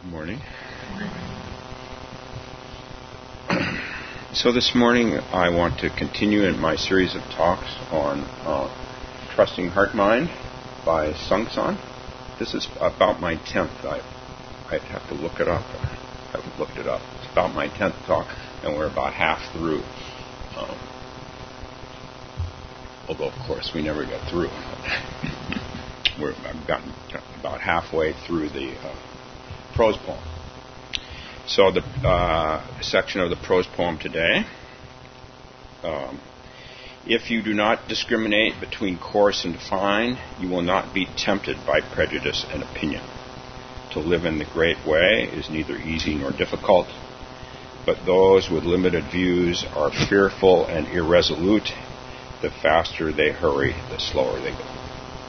Morning. So this morning I want to continue in my series of talks on Trusting Heart-Mind by Seung Sahn. This is about my 10th. I'd have to look it up. I haven't looked it up. It's about my 10th talk, and we're about half through. Although, of course, we never get through. I've gotten about halfway through the prose poem. So the section of the prose poem today. If you do not discriminate between coarse and fine, you will not be tempted by prejudice and opinion. To live in the great way is neither easy nor difficult, but those with limited views are fearful and irresolute. The faster they hurry, the slower they go.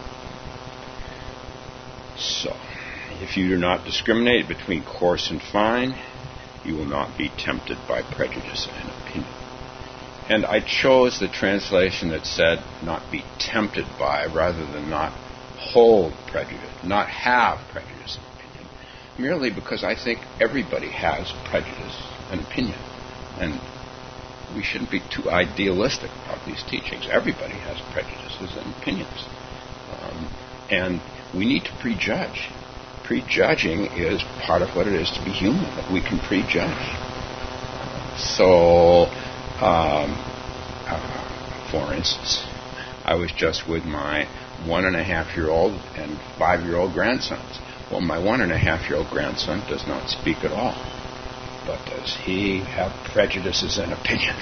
So, if you do not discriminate between coarse and fine, you will not be tempted by prejudice and opinion. And I chose the translation that said not be tempted by, rather than not hold prejudice, not have prejudice and opinion, merely because I think everybody has prejudice and opinion. And we shouldn't be too idealistic about these teachings. Everybody has prejudices and opinions. And we need to prejudge. Prejudging is part of what it is to be human, that we can prejudge. So, for instance, I was just with my 1.5-year-old and 5-year-old grandsons. Well, my 1.5-year-old grandson does not speak at all. But does he have prejudices and opinions?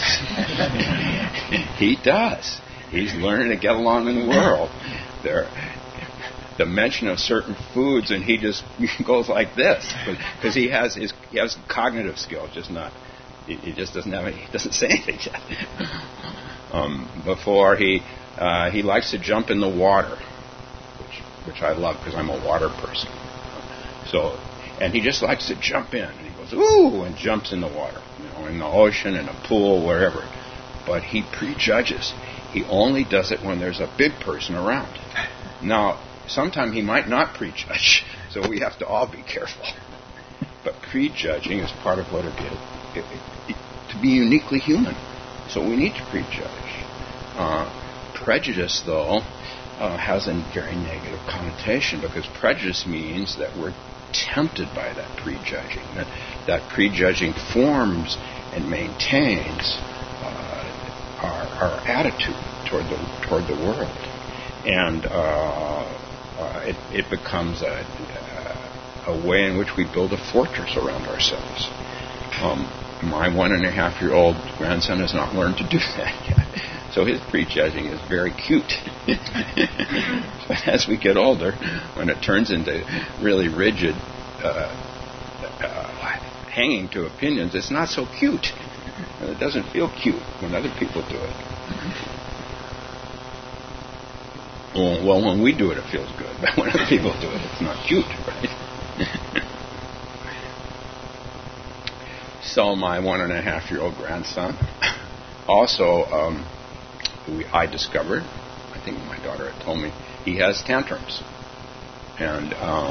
He does. He's learning to get along in the world. The mention of certain foods, and he just goes like this because he has cognitive skills, just not. He just doesn't have any. He doesn't say anything yet. Before he likes to jump in the water, which I love because I'm a water person. So, and he just likes to jump in. And he goes ooh and jumps in the water, in the ocean, in a pool, wherever. But he prejudges. He only does it when there's a big person around. Now, sometimes he might not prejudge, so we have to all be careful. But prejudging is part of what it is to be uniquely human. So we need to prejudge. Prejudice, though, has a very negative connotation, because prejudice means that we're tempted by that prejudging. That prejudging forms and maintains our attitude toward the world. And it becomes a way in which we build a fortress around ourselves. My 1.5-year-old grandson has not learned to do that yet. So his prejudging is very cute. But as we get older, when it turns into really rigid, hanging to opinions, it's not so cute. It doesn't feel cute when other people do it. Well, when we do it, it feels good. But when other people do it, it's not cute, right? So my 1.5-year-old grandson, also, I discovered, I think my daughter had told me, he has tantrums. And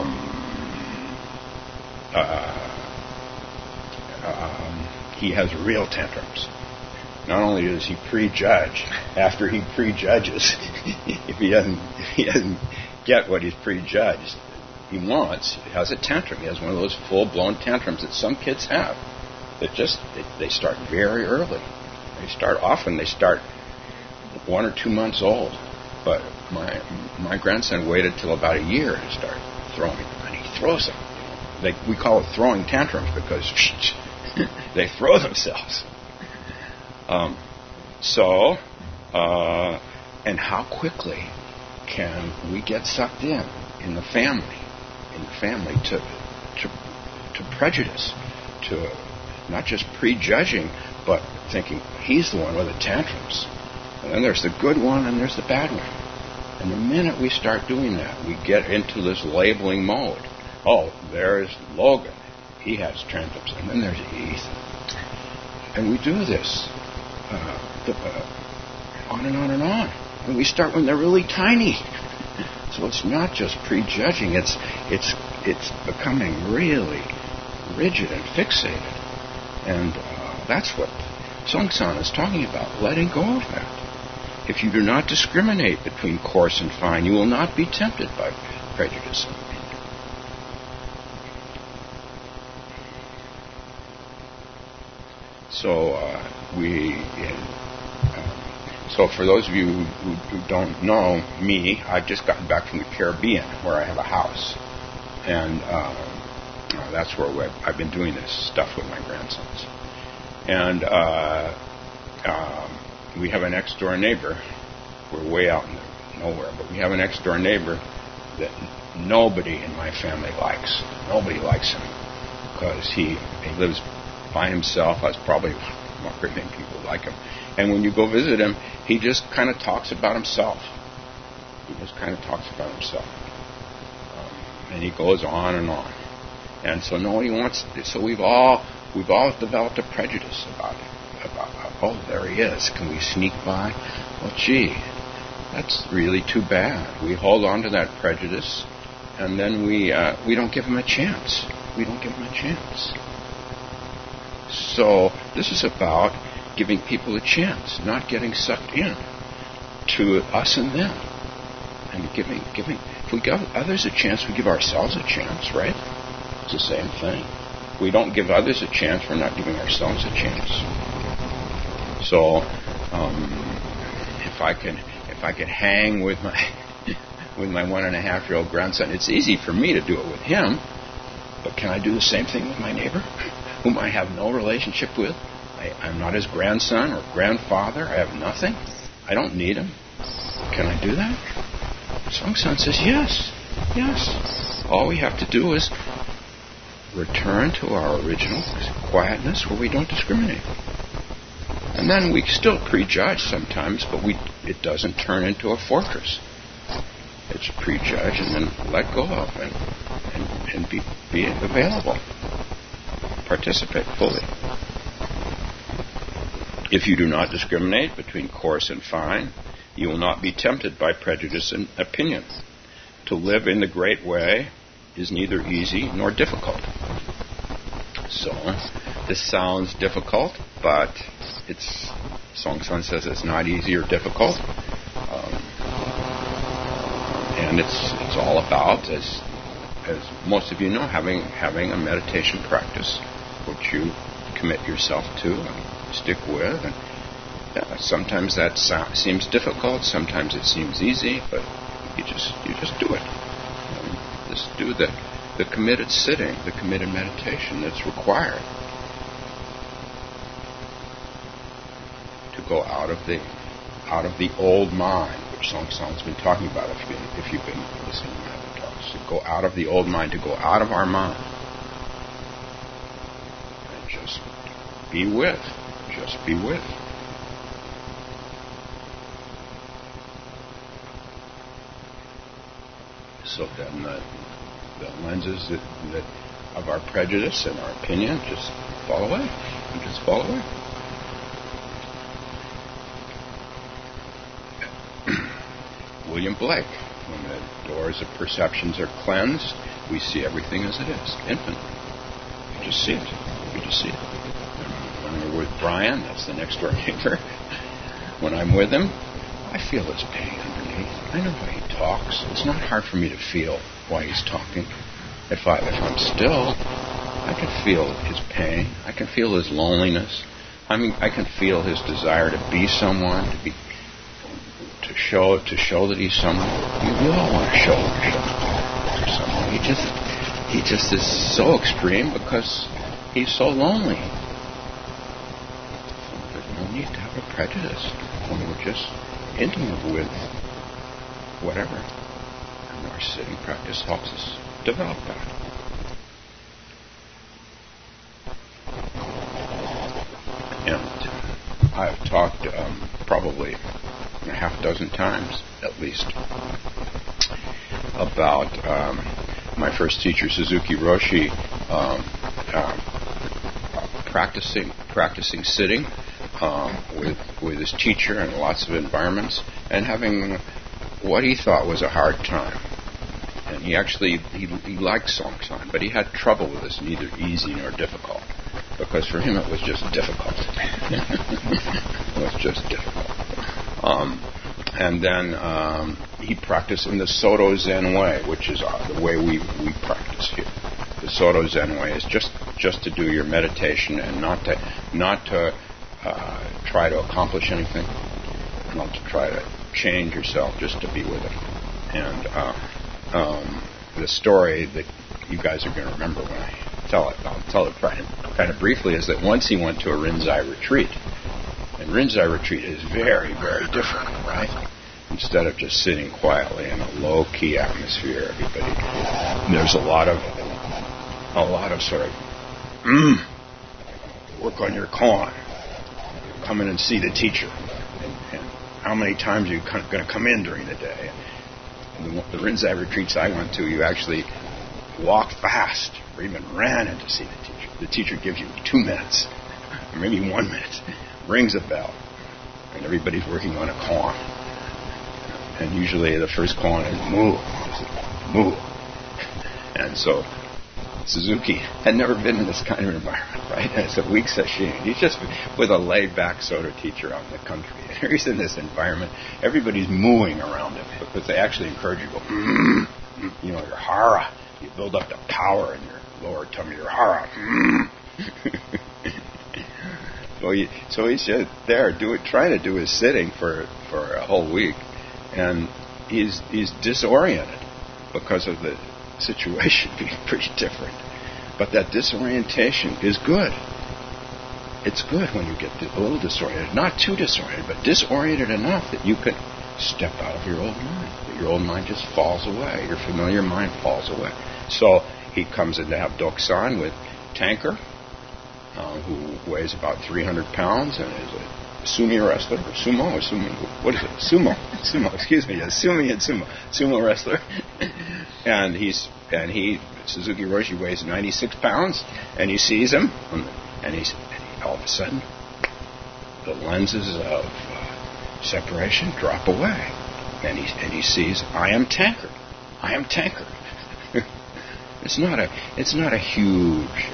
he has real tantrums. Not only does he prejudge, after he prejudges, if he doesn't get what he's prejudged he wants, he has a tantrum. He has one of those full-blown tantrums that some kids have. That they start very early. They start 1 or 2 months old. But my grandson waited till about a year to start throwing, and he throws them. We call it throwing tantrums because they throw themselves. And how quickly can we get sucked in the family to prejudice, to not just prejudging, but thinking he's the one with the tantrums. And then there's the good one and there's the bad one. And the minute we start doing that, we get into this labeling mode. Oh, there's Logan. He has tantrums. And then there's Ethan. And we do this on and on and on. And we start when they're really tiny. So it's not just prejudging. It's becoming really rigid and fixated. And that's what Songsan is talking about, letting go of that. If you do not discriminate between coarse and fine, you will not be tempted by prejudice and opinion. So for those of you who don't know me, I've just gotten back from the Caribbean, where I have a house. And that's where I've been doing this stuff with my grandsons. And we have an next-door neighbor. We're way out in nowhere, but we have a next-door neighbor that nobody in my family likes. Nobody likes him because he lives by himself. That's probably more than people like him. And when you go visit him, he just kind of talks about himself. He just kind of talks about himself. And he goes on and on. And so nobody wants. So we've all developed a prejudice about him. About there he is. Can we sneak by? Well, gee, that's really too bad. We hold on to that prejudice, and then we don't give him a chance. We don't give him a chance. So this is about giving people a chance, not getting sucked in to us and them, and giving. If we give others a chance, we give ourselves a chance, right? It's the same thing. If we don't give others a chance, we're not giving ourselves a chance. So, if I can hang with my 1.5-year-old grandson, it's easy for me to do it with him. But can I do the same thing with my neighbor, whom I have no relationship with? I'm not his grandson or grandfather. I have nothing. I don't need him. Can I do that? Songsan says yes. All we have to do is return to our original quietness where we don't discriminate. And then we still prejudge sometimes, but it doesn't turn into a fortress. It's prejudge and then let go of and be available. Participate fully. If you do not discriminate between coarse and fine, you will not be tempted by prejudice and opinion. To live in the great way is neither easy nor difficult. So, this sounds difficult, but Songsan says it's not easy or difficult. And it's all about, as most of you know, having a meditation practice, which you commit yourself to and stick with. And sometimes that seems difficult, sometimes it seems easy, but you just do it. Just do the committed sitting, the committed meditation that's required to go out of the old mind, which Songsan's been talking about if you've been listening to my other talks. To go out of the old mind, to go out of our mind, and just be with. Just be with. So then the lenses that of our prejudice and our opinion just fall away. You just fall away. William Blake, when the doors of perceptions are cleansed, we see everything as it is, infinite. You just see it. You just see it. When we're with Brian, that's the next door neighbor, when I'm with him, I feel his pain underneath. I know why he talks. It's not hard for me to feel why he's talking. If I'm still, I can feel his pain. I can feel his loneliness. I can feel his desire to be someone, to show that he's someone. We all want to show to someone. He just is so extreme because he's so lonely. So there's no need to have a prejudice when we're just intimate with whatever. And our sitting practice helps us develop that. And I've talked probably a half dozen times at least about my first teacher Suzuki Roshi practicing sitting with his teacher in lots of environments and having what he thought was a hard time. And he liked Songsan, but he had trouble with this, neither easy nor difficult, because for him it was just difficult. It was just difficult. And then he practiced in the Soto Zen way, which is the way we practice here. The Soto Zen way is just to do your meditation and not to try to accomplish anything, not to try to change yourself, just to be with it. And the story that you guys are going to remember when I tell it, I'll tell it kind of briefly, is that once he went to a Rinzai retreat. And Rinzai retreat is very, very different, right? Instead of just sitting quietly in a low-key atmosphere, there's a lot of sort of, work on your koan, come in and see the teacher, and how many times are you going to come in during the day? And the Rinzai retreats I went to, you actually walked fast, or even ran in to see the teacher. The teacher gives you 2 minutes, or maybe 1 minute, rings a bell, and everybody's working on a koan. And usually the first koan is mu, mu. And so Suzuki had never been in this kind of environment, right? And it's a weak sesshin. He's just with a laid-back Soto teacher out in the country. And he's in this environment. Everybody's mooing around him because they actually encourage you to go, your hara. You build up the power in your lower tummy, your hara. So he's just there trying to do his sitting for a whole week. And he's disoriented because of the situation being pretty different. But that disorientation is good. It's good when you get a little disoriented. Not too disoriented, but disoriented enough that you can step out of your old mind. That your old mind just falls away. Your familiar mind falls away. So he comes in to have Doksan with Tanker, who weighs about 300 pounds and is a sumi wrestler, or sumo, or sumo, what is it? Sumo, excuse me, sumi and sumo wrestler. And Suzuki Roshi weighs 96 pounds, and he sees him, and all of a sudden, the lenses of separation drop away, and he sees, I am Tanker. It's not a huge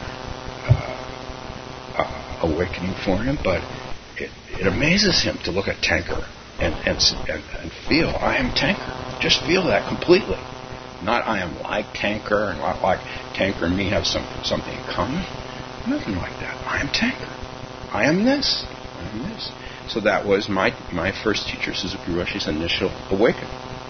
awakening for him, but it amazes him to look at Tanker and feel, I am Tanker. Just feel that completely. Not I am like Tanker, and not like Tanker and me have something in common. Nothing like that. I am Tanker. I am this. So that was my first teacher, Suzuki Roshi's initial awakening.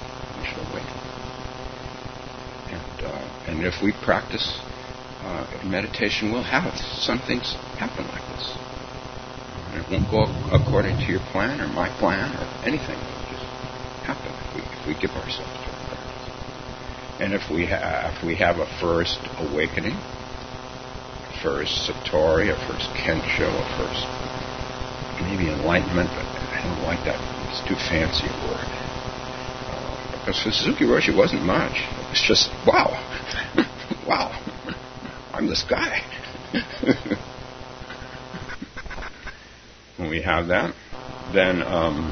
And if we practice meditation, we'll have some things happen like this. And it won't go according to your plan or my plan or anything. It will just happen if we give ourselves to it. And if we have a first awakening, a first satori, a first kensho, a first maybe enlightenment, but I don't like that. It's too fancy a word. Because for Suzuki Roshi, it wasn't much. It was just, wow, I'm this guy. When we have that, then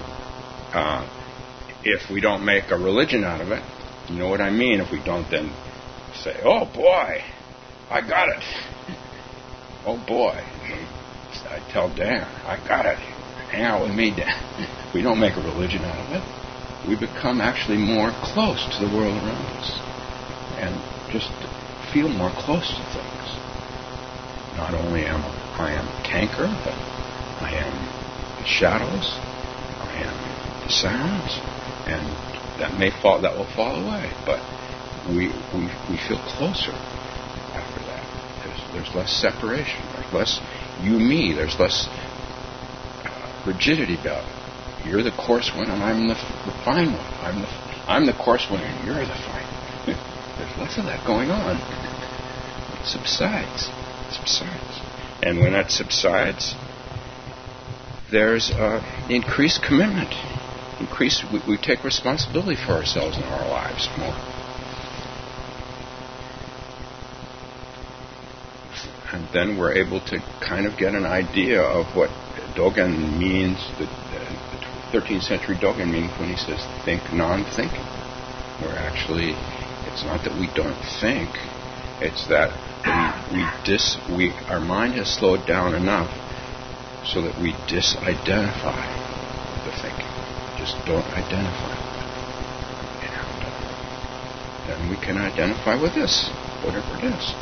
if we don't make a religion out of it, you know what I mean? If we don't then say, oh boy, I got it. Oh boy. I tell Dan, I got it. Hang out with me, Dan. If we don't make a religion out of it, we become actually more close to the world around us. And just feel more close to things. Not only am I Tanker, but I am the shadows, I am the sounds, and that will fall away. But we feel closer after that. There's less separation. There's less you, me. There's less rigidity about it. You're the coarse one, and I'm the fine one. I'm the coarse one, and you're the fine one. There's less of that going on. It subsides. And when that subsides, there's increased commitment. We take responsibility for ourselves in our lives more. And then we're able to kind of get an idea of what Dogen means, the 13th century Dogen means when he says think non-thinking. We're actually, It's not that we don't think. It's that our mind has slowed down enough so that we disidentify the thinking. Just don't identify with it. And then we can identify with this, whatever it is.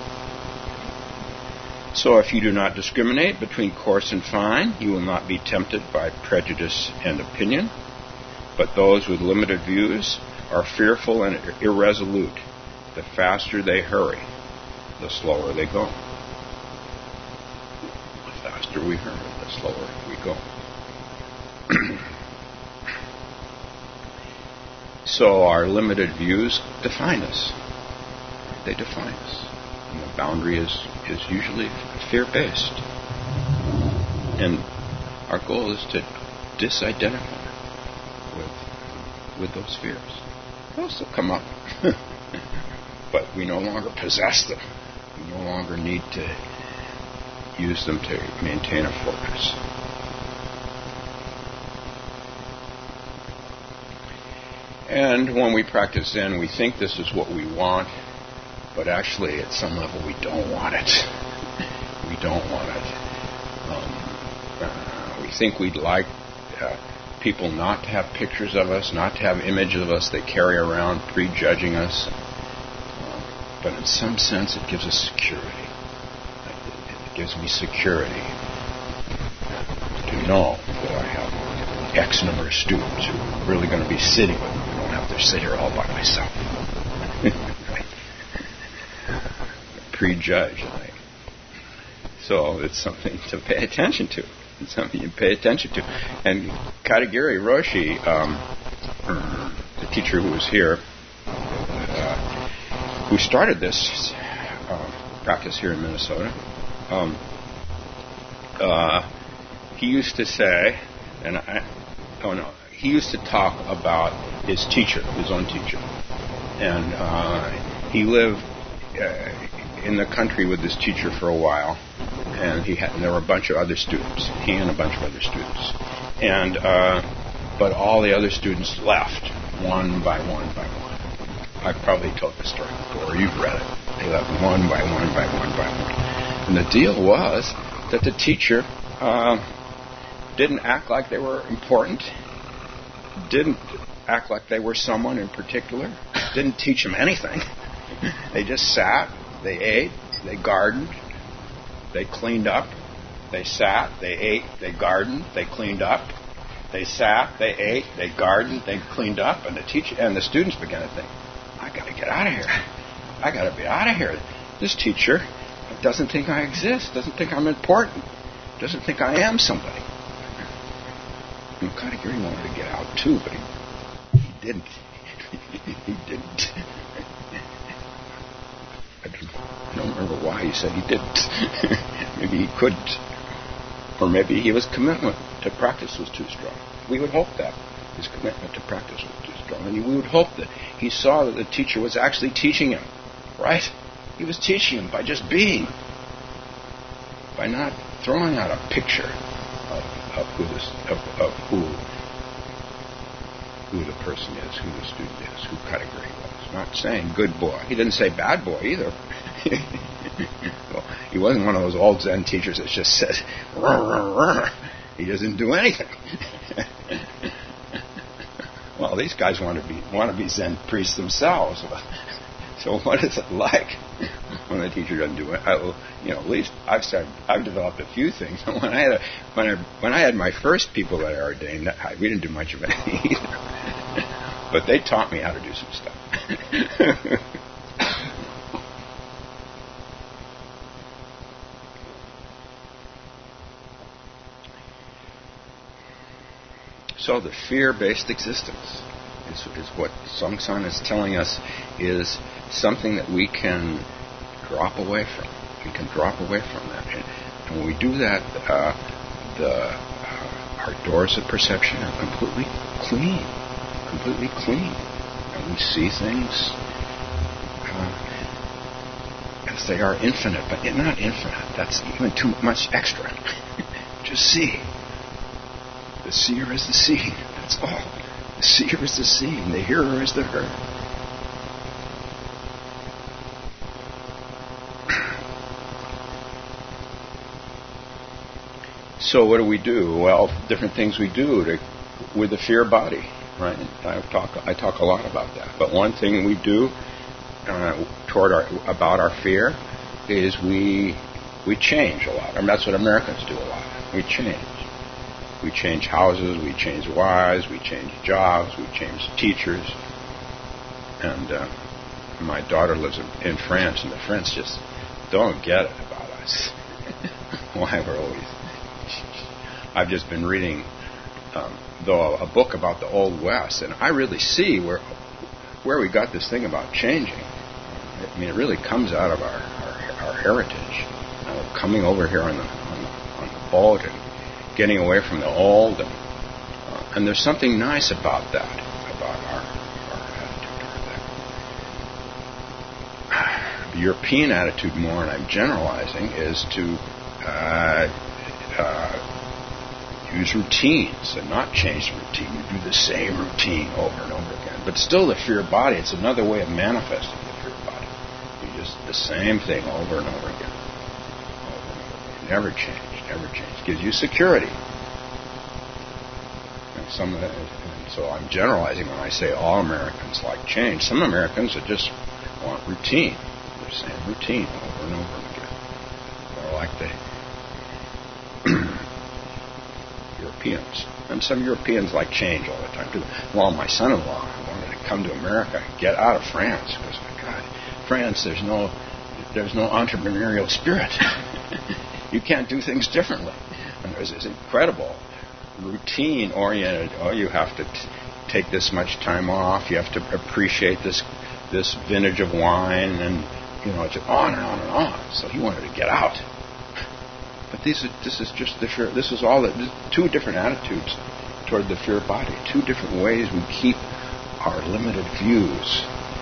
So if you do not discriminate between coarse and fine, you will not be tempted by prejudice and opinion. But those with limited views are fearful and irresolute. The faster they hurry, the slower they go. The faster we hurry, the slower we go. So our limited views define us. They define us. And the boundary is usually fear-based. And our goal is to disidentify with those fears. They'll still come up. But we no longer possess them. We no longer need to use them to maintain a focus. And when we practice Zen, we think this is what we want, but actually at some level we don't want it. We don't want it. We think we'd like people not to have pictures of us, not to have images of us they carry around prejudging us. But in some sense it gives us security. It gives me security to know that I have X number of students who are really going to be sitting with me. I don't have to sit here all by myself. Prejudge. So it's something to pay attention to. It's something you pay attention to. And Katagiri Roshi, the teacher who was here, who started this practice here in Minnesota, he used to say, he used to talk about his teacher, his own teacher. And he lived in the country with this teacher for a while, and there were a bunch of other students, he and a bunch of other students. And but all the other students left, one by one by one. I've probably told this story before, you've read it. They left one by one by one by one. And the deal was that the teacher didn't act like they were important, didn't act like they were someone in particular, didn't teach them anything. They just sat, they ate, they gardened, they cleaned up, they sat, they ate, they gardened, they cleaned up, they sat, they ate, they gardened, they cleaned up, and the teacher and the students began to think, I got to get out of here. I got to be out of here. This teacher doesn't think I exist, doesn't think I'm important, doesn't think I am somebody. And Katagiri wanted to get out too, but he didn't. He didn't. I don't remember why he said he didn't. Maybe he couldn't. Or maybe his commitment to practice was too strong. We would hope that. His commitment to practice was too strong. And we would hope that he saw that the teacher was actually teaching him. Right? He was teaching him by just being. By not throwing out a picture of who the person is, who the student is, who Katagiri was. Not saying good boy. He didn't say bad boy either. Well, he wasn't one of those old Zen teachers that just says, rah, rah, rah. He doesn't do anything. Well, these guys want to be Zen priests themselves. So what is it like when the teacher doesn't do it? At least I've developed a few things. When I had my first people that I ordained, we didn't do much of anything either. But they taught me how to do some stuff. So the fear-based existence is what Songsan is telling us is something that we can drop away from. We can drop away from that. And when we do that, our doors of perception are completely clean. Completely clean. And we see things as they are infinite, but not infinite. That's even too much extra. Just see. The seer is the seen. That's all. The seer is the seen. The hearer is the heard. So what do? Well, different things we do with the fear body, right? I talk a lot about that. But one thing we do about our fear is we change a lot. I mean, that's what Americans do a lot. We change. We change houses, we change wives, we change jobs, we change teachers. And my daughter lives in France, and the French just don't get it about us. Why we're always... I've just been reading a book about the Old West, and I really see where we got this thing about changing. I mean, it really comes out of our heritage. Coming over here on the boat and getting away from the old, and there's something nice about that, about our attitude toward that. The European attitude, more, and I'm generalizing, is to use routines and not change the routine. You do the same routine over and over again. But still the fear body, it's another way of manifesting the fear body. You just the same thing over and over again. Over and over again. Never change. Gives you security. And so I'm generalizing when I say all Americans like change. Some Americans that just want routine. The same routine over and over again. Or like the Europeans. And some Europeans like change all the time too. Well, my son-in-law wanted to come to America and get out of France because, my God, France, there's no entrepreneurial spirit. You can't do things differently. And there's this incredible routine-oriented, you have to take this much time off, you have to appreciate this vintage of wine, and, it's on and on and on. So he wanted to get out. But this is just the fear. This is all two different attitudes toward the fear body, two different ways we keep our limited views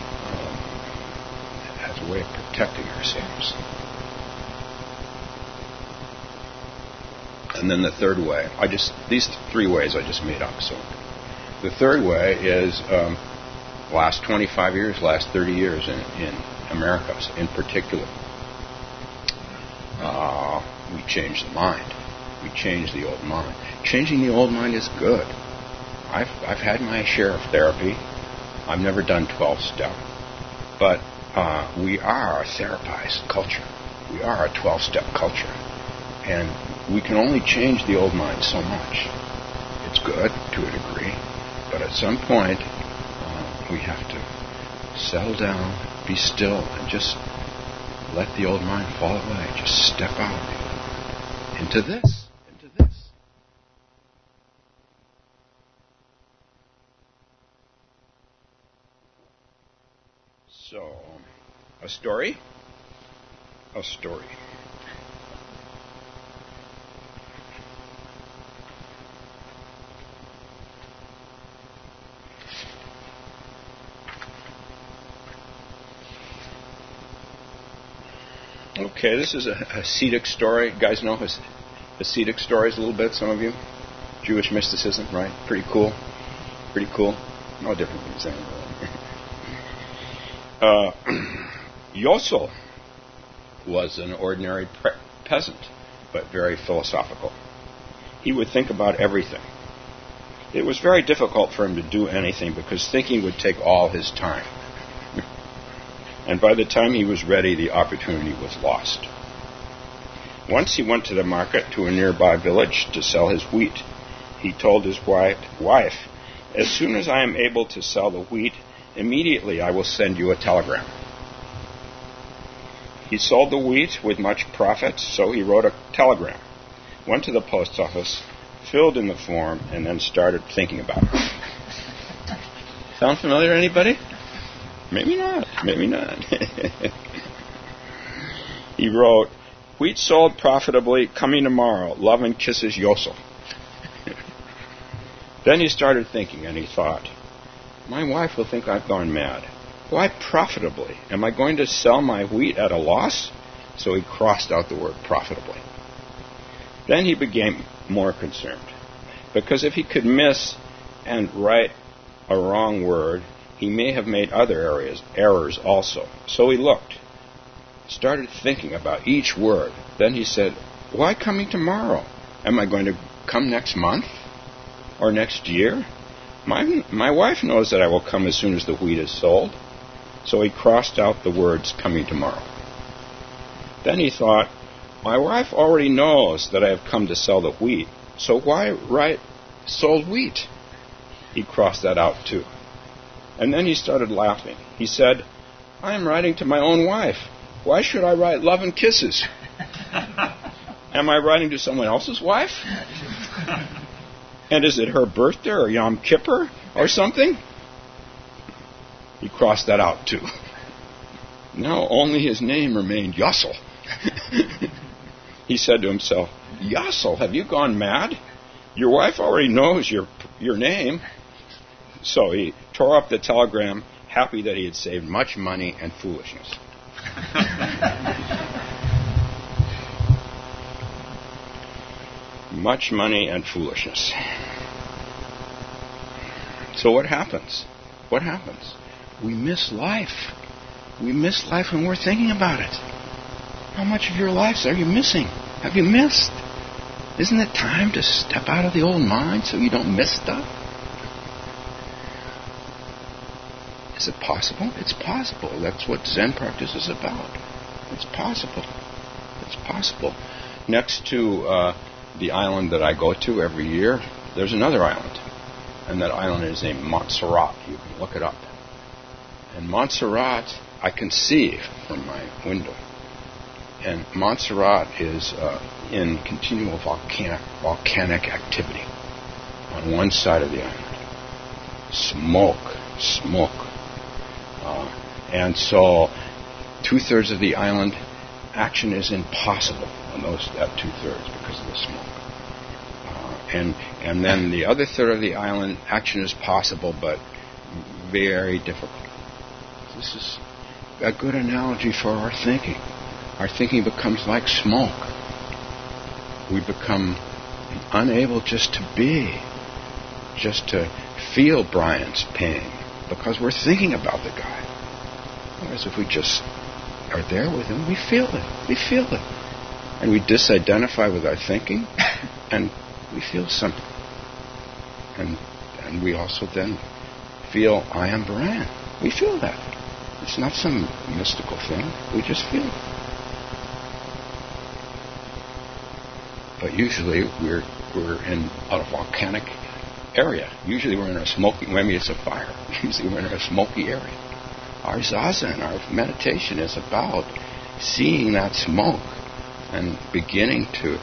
as a way of protecting ourselves. And then the third way, these three ways I just made up. So the third way is last 25 years, last 30 years in America in particular. We change the mind. We change the old mind. Changing the old mind is good. I've had my share of therapy. I've never done 12-step. But we are a therapized culture. We are a 12-step culture. And we can only change the old mind so much. It's good to a degree, but at some point we have to settle down, be still, and just let the old mind fall away. Just step out into this. So, a story. Okay, this is a Hasidic story. You guys know Hasidic stories a little bit, some of you? Jewish mysticism, right? Pretty cool. No different from saying Yosel was an ordinary peasant, but very philosophical. He would think about everything. It was very difficult for him to do anything because thinking would take all his time. And by the time he was ready, the opportunity was lost. Once he went to the market to a nearby village to sell his wheat. He told his wife, "As soon as I am able to sell the wheat, immediately I will send you a telegram." He sold the wheat with much profit, so he wrote a telegram, went to the post office, filled in the form, and then started thinking about it. Sound familiar to anybody? Maybe not. He wrote, "Wheat sold profitably, coming tomorrow. Love and kisses, Yosel." Then he started thinking, and he thought, my wife will think I've gone mad. Why profitably? Am I going to sell my wheat at a loss? So he crossed out the word profitably. Then he became more concerned, because if he could miss and write a wrong word, he may have made other errors also. So he started thinking about each word. Then he said, "Why coming tomorrow? Am I going to come next month or next year? My wife knows that I will come as soon as the wheat is sold. So he crossed out the words coming tomorrow. Then he thought, my wife already knows that I have come to sell the wheat, so why write sold wheat? He crossed that out too. And then he started laughing. He said, I am writing to my own wife. Why should I write love and kisses? Am I writing to someone else's wife? And is it her birthday or Yom Kippur or something? He crossed that out too. Now only his name remained Yossel. He said to himself, Yossel, have you gone mad? Your wife already knows your name. So he tore up the telegram, happy that he had saved much money and foolishness. Much money and foolishness. So what happens? What happens? We miss life. We miss life when we're thinking about it. How much of your lives are you missing? Have you missed? Isn't it time to step out of the old mind so you don't miss stuff? Is it possible? It's possible. That's what Zen practice is about. It's possible. It's possible. Next to the island that I go to every year, there's another island. And that island is named Montserrat. You can look it up. And Montserrat, I can see from my window. And Montserrat is in continual volcanic activity on one side of the island. Smoke. And so 2/3 of the island, action is impossible on that 2/3 because of the smoke. And then the other third of the island, action is possible, but very difficult. This is a good analogy for our thinking. Our thinking becomes like smoke. We become unable just to be, just to feel Brian's pain, because we're thinking about the guy. Whereas if we just are there with him, we feel it. We feel it. And we disidentify with our thinking, and we feel something. And we also then feel, I am Brian. We feel that. It's not some mystical thing. We just feel it. But usually we're in a volcanic area. Usually we're in a smoky, maybe it's a fire. Usually we're in a smoky area. Our zazen, our meditation is about seeing that smoke and beginning to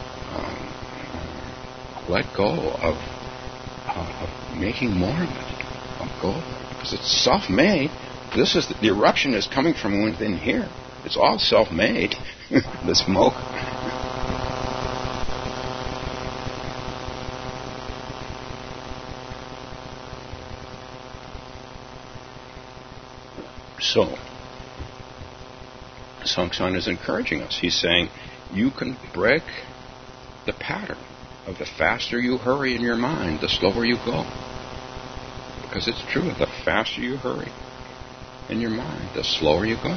let go of making more of it. Let go of it. Because it's self-made. The eruption is coming from within here. It's all self-made. The smoke. So, Seongsan is encouraging us. He's saying, you can break the pattern of the faster you hurry in your mind, the slower you go. Because it's true, the faster you hurry in your mind, the slower you go.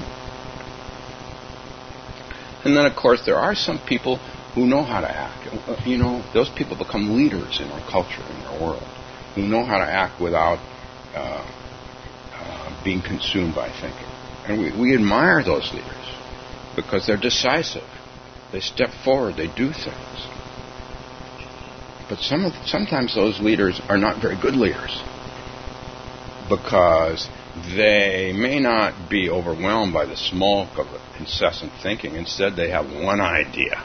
And then, of course, there are some people who know how to act. Those people become leaders in our culture, in our world, who know how to act without being consumed by thinking. And we admire those leaders because they're decisive. They step forward. They do things. But sometimes those leaders are not very good leaders because they may not be overwhelmed by the smoke of incessant thinking. Instead, they have one idea.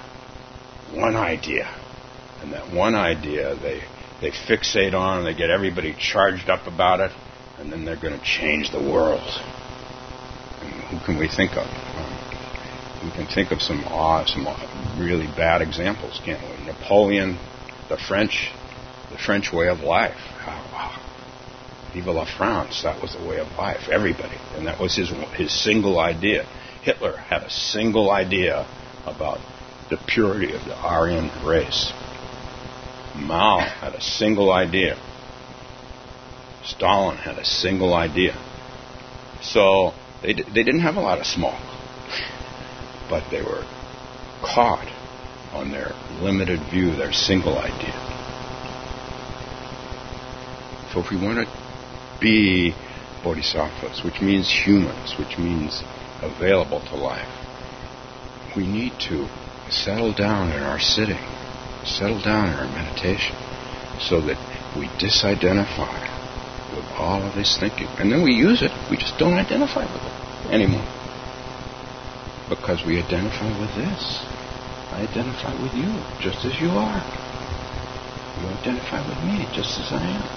And that one idea they fixate on, and they get everybody charged up about it, and then they're going to change the world. And who can we think of? We can think of some really bad examples, can't we? Napoleon, the French way of life. Vive la France, that was the way of life, everybody. And that was his single idea. Hitler had a single idea about the purity of the Aryan race. Mao had a single idea. Stalin had a single idea. So they didn't have a lot of smoke. But they were caught on their limited view, their single idea. So if we want to be bodhisattvas, which means humans, which means available to life, we need to settle down in our sitting, settle down in our meditation, so that we disidentify with all of this thinking. And then we use it, we just don't identify with it anymore. Because we identify with this. I identify with you, just as you are. You identify with me, just as I am.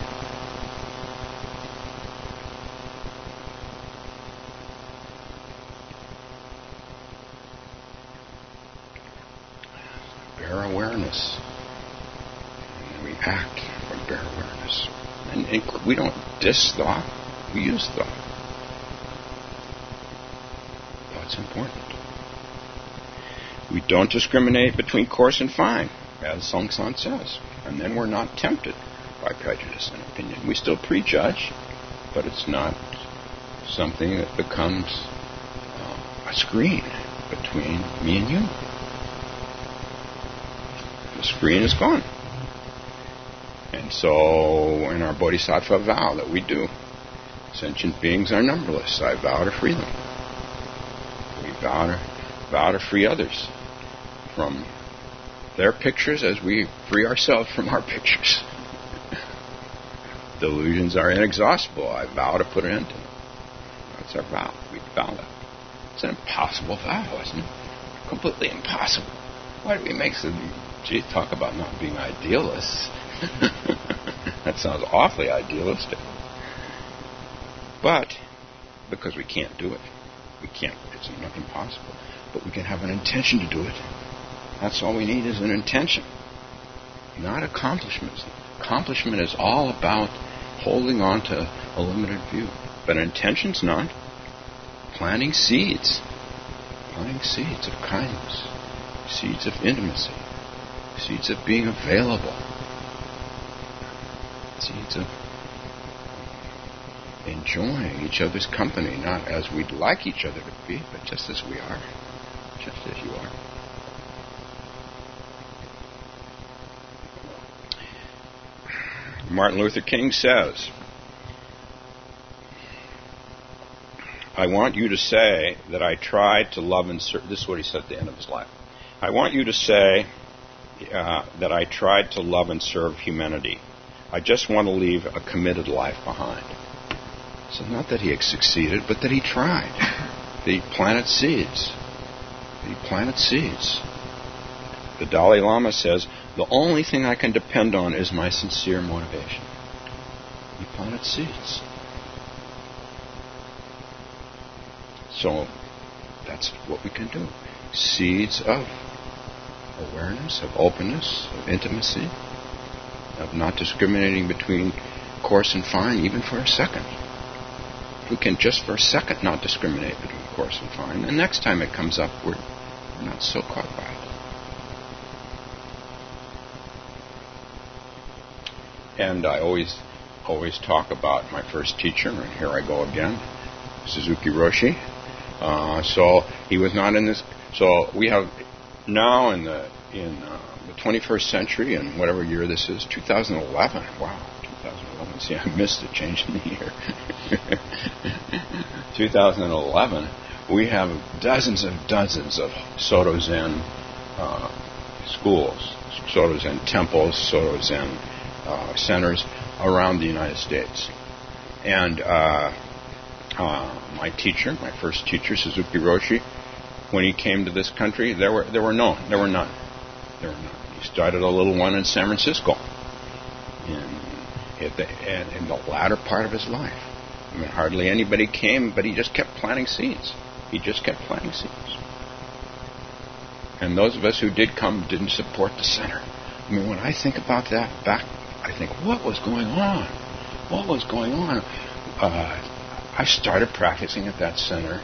Bare awareness. And we act from bare awareness. And we don't diss thought, we use thought. Thought's important. We don't discriminate between coarse and fine, as Song San says. And then we're not tempted by prejudice and opinion. We still prejudge, but it's not something that becomes a screen between me and you. The screen is gone. And so, in our bodhisattva vow that we do, sentient beings are numberless. I vow to free them. We vow to free others from their pictures as we free ourselves from our pictures. Delusions are inexhaustible. I vow to put an end to them. That's our vow. We vow that. It's an impossible vow, isn't it? Completely impossible. Why do we make talk about not being idealists? That sounds awfully idealistic. But, because we can't do it. It's not impossible. But we can have an intention to do it. That's all we need is an intention. Not accomplishments. Accomplishment is all about holding on to a limited view. But intention's not. Planting seeds. Planting seeds of kindness. Seeds of intimacy. Seeds of being available. Seeds of enjoying each other's company, not as we'd like each other to be, but just as we are. Just as you are. Martin Luther King says, I want you to say that I tried to love and serve. This is what he said at the end of his life. I want you to say that I tried to love and serve humanity. I just want to leave a committed life behind. So not that he had succeeded, but that he tried. That he planted seeds. The Dalai Lama says, the only thing I can depend on is my sincere motivation. He planted seeds. So that's what we can do. Seeds of awareness, of openness, of intimacy, of not discriminating between coarse and fine, even for a second. If we can just for a second not discriminate between coarse and fine, the next time it comes up, we're not so caught by it. And I always talk about my first teacher, and here I go again, Suzuki Roshi. So he was not in this. So we have now in the 21st century, and whatever year this is, 2011. Wow, 2011. See, I missed the change in the year. 2011. We have dozens of Soto Zen schools, Soto Zen temples, Soto Zen centers around the United States. And my first teacher, Suzuki Roshi, when he came to this country, there were none. He started a little one in San Francisco in the latter part of his life. I mean, hardly anybody came, but he just kept planting seeds. And those of us who did come didn't support the center. I mean, when I think about that back, I think, what was going on? I started practicing at that center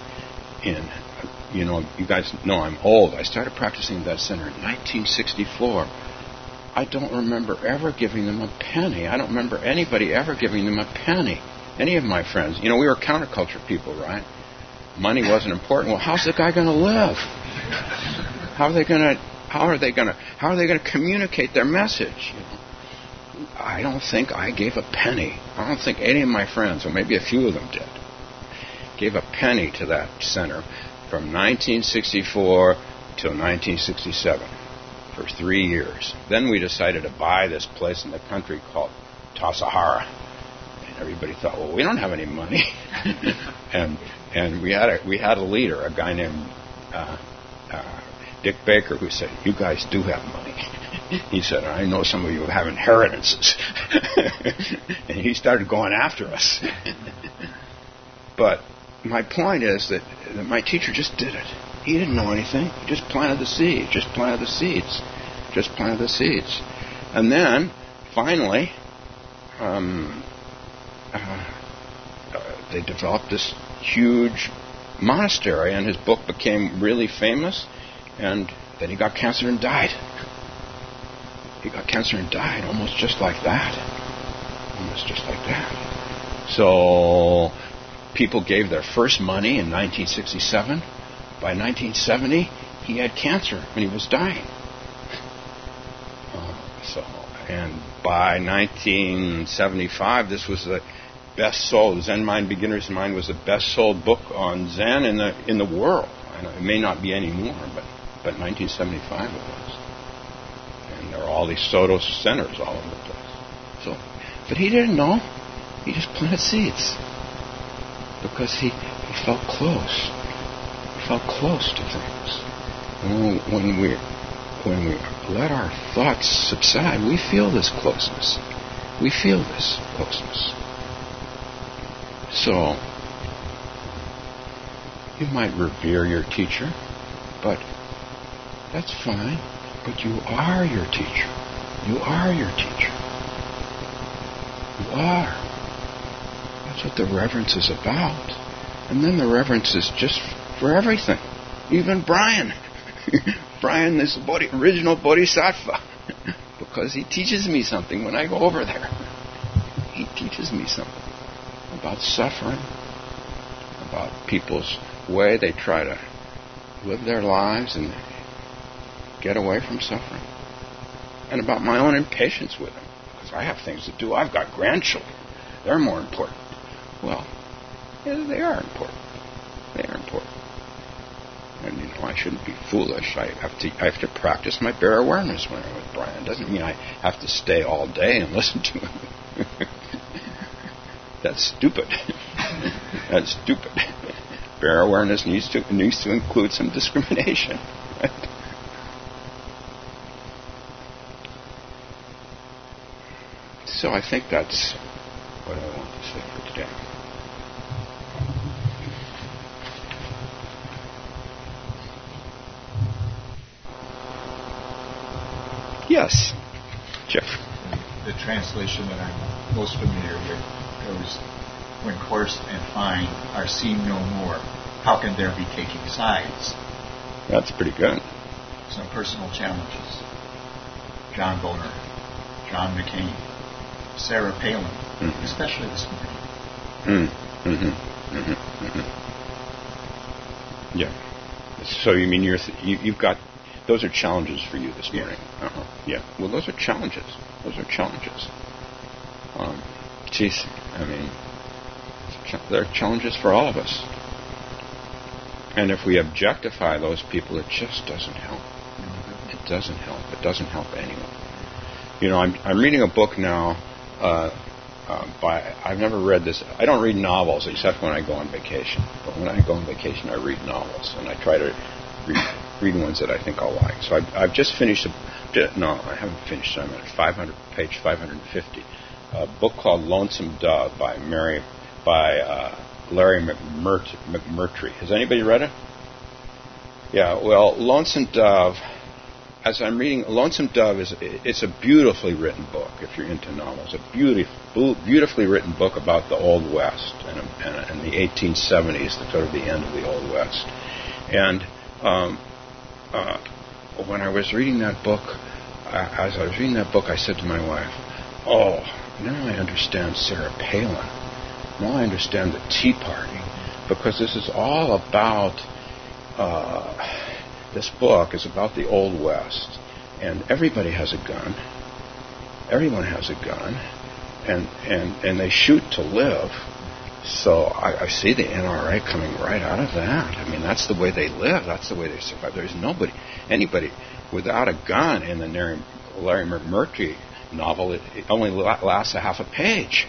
you guys know I'm old. I started practicing at that center in 1964. I don't remember ever giving them a penny. I don't remember anybody ever giving them a penny. Any of my friends. We were counterculture people, right? Money wasn't important. Well, how's the guy going to live? How are they going to How are they going to communicate their message? I don't think I gave a penny. I don't think any of my friends, or maybe a few of them did, gave a penny to that center from 1964 till 1967 for 3 years. Then we decided to buy this place in the country called Tassajara. And everybody thought, well, we don't have any money. and we had a leader, a guy named Dick Baker, who said, you guys do have money. He said, I know some of you have inheritances. And he started going after us. But my point is that my teacher just did it. He didn't know anything. He just planted the seed. Just planted the seeds. And then, finally, they developed this huge monastery, and his book became really famous. And then he got cancer and died. Almost just like that. So people gave their first money in 1967. By 1970, he had cancer and he was dying. And by 1975, this was the best sold. Zen Mind, Beginner's Mind was the best sold book on Zen in the world. I know it may not be anymore, but 1975 it was. And there are all these Soto centers all over the place. But he didn't know. He just planted seeds because he felt close. He felt close to things. When we let our thoughts subside, we feel this closeness. So you might revere your teacher, but that's fine. But you are your teacher. You are. That's what the reverence is about. And then the reverence is just for everything. Even Brian. Brian is the original bodhisattva. Because he teaches me something when I go over there. He teaches me something about suffering, about people's way they try to live their lives and get away from suffering, and about my own impatience with them, because I have things to do. I've got grandchildren. They're more important. Well, yeah, they are important. And I shouldn't be foolish. I have to practice my bare awareness when I'm with Brian. Doesn't mean I have to stay all day and listen to him. That's stupid. Bare awareness needs to include some discrimination. Right? So I think that's what I want to say for today. Yes, Jeff. The translation that I'm most familiar with goes, when coarse and fine are seen no more, how can there be taking sides? That's pretty good. Some personal challenges. John Boner, John McCain, Sarah Palin, especially this morning. Yeah. So you mean you've got, those are challenges for you this morning. Yeah. Well, those are challenges. Geez, I mean, they're challenges for all of us. And if we objectify those people, it just doesn't help. It doesn't help anyone. I'm reading a book now by, I've never read this. I don't read novels except when I go on vacation. But when I go on vacation, I read novels, and I try to read ones that I think I'll like. So I've just finished I haven't finished. I'm at page 550. A book called Lonesome Dove by Larry McMurtry. Has anybody read it? Yeah. Well, Lonesome Dove. As I'm reading, Lonesome Dove it's a beautifully written book. If you're into novels, a beautifully written book about the Old West and the 1870s, the sort of the end of the Old West. And when I was reading that book, I said to my wife, "Oh, now I understand Sarah Palin. Now I understand the Tea Party, because this is all about this book is about the Old West, and everybody has a gun. Everyone has a gun, and they shoot to live. So I see the NRA coming right out of that. I mean, that's the way they live. That's the way they survive. There's anybody without a gun in the Larry McMurtry novel. It only lasts a half a page.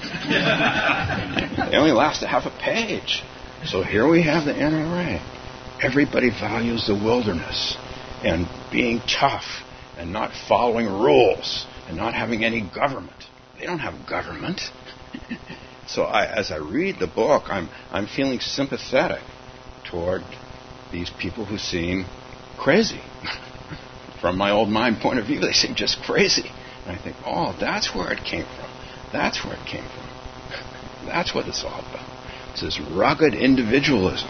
It only lasts a half a page. So here we have the NRA. Everybody values the wilderness and being tough and not following rules and not having any government. They don't have government. So as I read the book, I'm feeling sympathetic toward these people who seem crazy. From my old mind point of view, they seem just crazy. And I think, oh, that's where it came from. That's where it came from. That's what it's all about. It's this rugged individualism.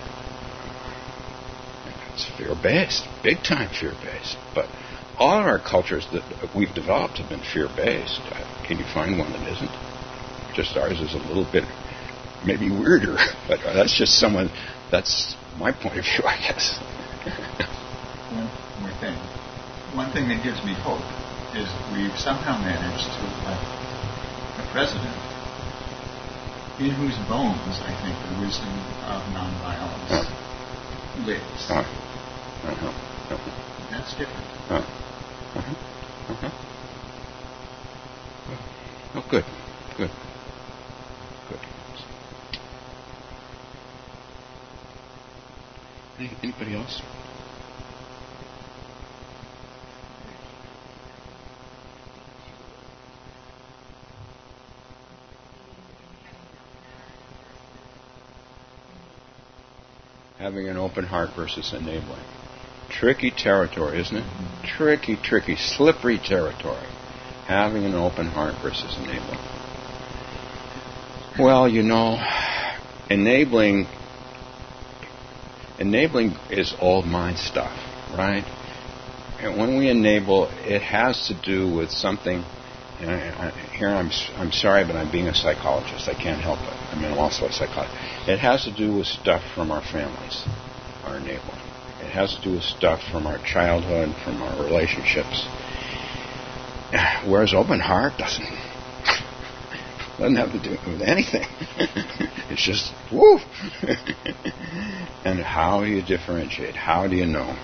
It's fear-based, big-time fear-based. But all of our cultures that we've developed have been fear-based. Can you find one that isn't? Just ours is a little bit maybe weirder, but that's my point of view, I guess. One thing that gives me hope is we've somehow managed to elect a president in whose bones, I think, the wisdom of nonviolence lives. That's different. Oh, good. Anybody else? Having an open heart versus enabling. Tricky territory, isn't it? Mm-hmm. Tricky, slippery territory. Having an open heart versus enabling. Well, enabling is old mind stuff, right? And when we enable, it has to do with something. And I'm sorry, but I'm being a psychologist. I can't help it. I mean, I'm also a psychologist. It has to do with stuff from our families, our enabling. It has to do with stuff from our childhood, from our relationships. Whereas open heart doesn't have to do with anything. It's just, woo! And how do you differentiate? How do you know?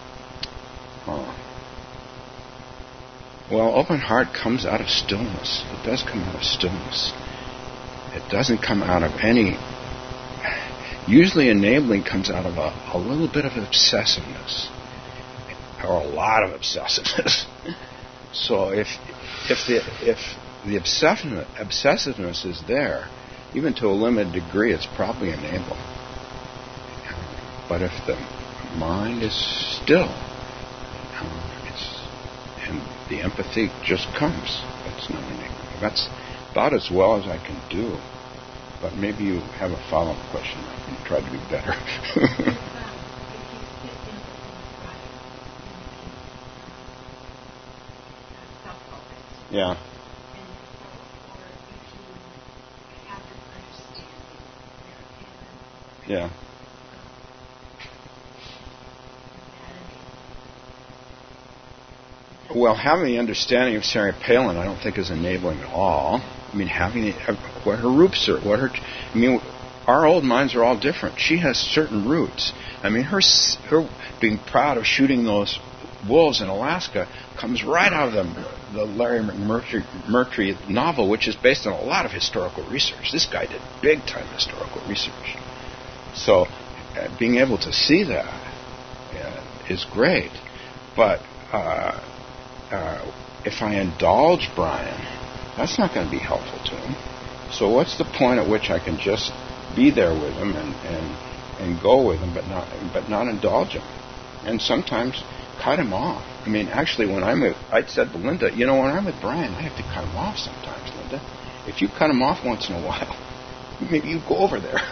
Well, open heart comes out of stillness. It does come out of stillness. It doesn't come out of any... Usually enabling comes out of a little bit of obsessiveness. Or a lot of obsessiveness. So if the obsessiveness is there, even to a limited degree, it's probably enabling. But if the mind is still, and the empathy just comes, it's not enabling. That's about as well as I can do. But maybe you have a follow-up question. I can try to do better. Yeah. Yeah. Well, having the understanding of Sarah Palin, I don't think is enabling at all. I mean, having what her roots are, our old minds are all different. She has certain roots. I mean, her being proud of shooting those wolves in Alaska comes right out of the Larry McMurtry novel, which is based on a lot of historical research. This guy did big-time historical research. So being able to see that is great. But if I indulge Brian, that's not going to be helpful to him. So what's the point at which I can just be there with him and go with him, but not indulge him? And sometimes cut him off. I mean, actually, I said to Linda, when I'm with Brian, I have to cut him off sometimes, Linda. If you cut him off once in a while, maybe you go over there.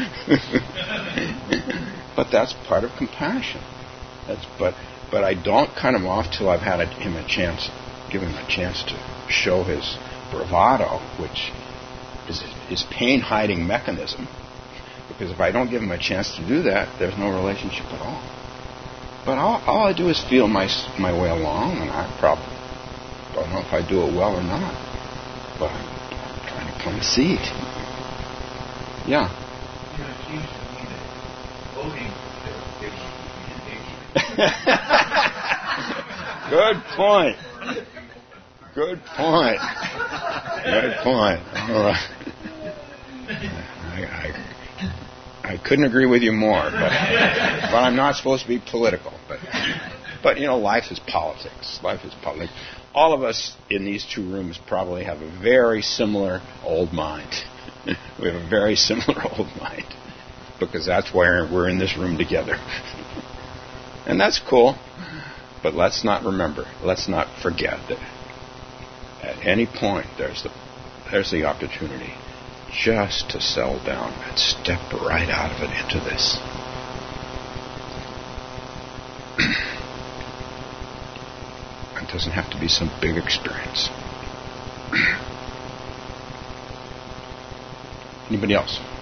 But that's part of compassion. But I don't cut him off till I've had give him a chance to show his bravado, which is his pain-hiding mechanism. Because if I don't give him a chance to do that, there's no relationship at all. But all I do is feel my way along, and I probably don't know if I do it well or not. But I'm trying to plant a seed. Yeah. You know, it seems to me that voting Good point. Good point. Good point. All right. I couldn't agree with you more, but I'm not supposed to be political. But you know, life is politics. Life is politics. All of us in these two rooms probably have a very similar old mind. We have a very similar old mind because that's why we're in this room together. And that's cool. But let's not forget that at any point there's the opportunity just to settle down and step right out of it into this. It doesn't have to be some big experience. Anybody else?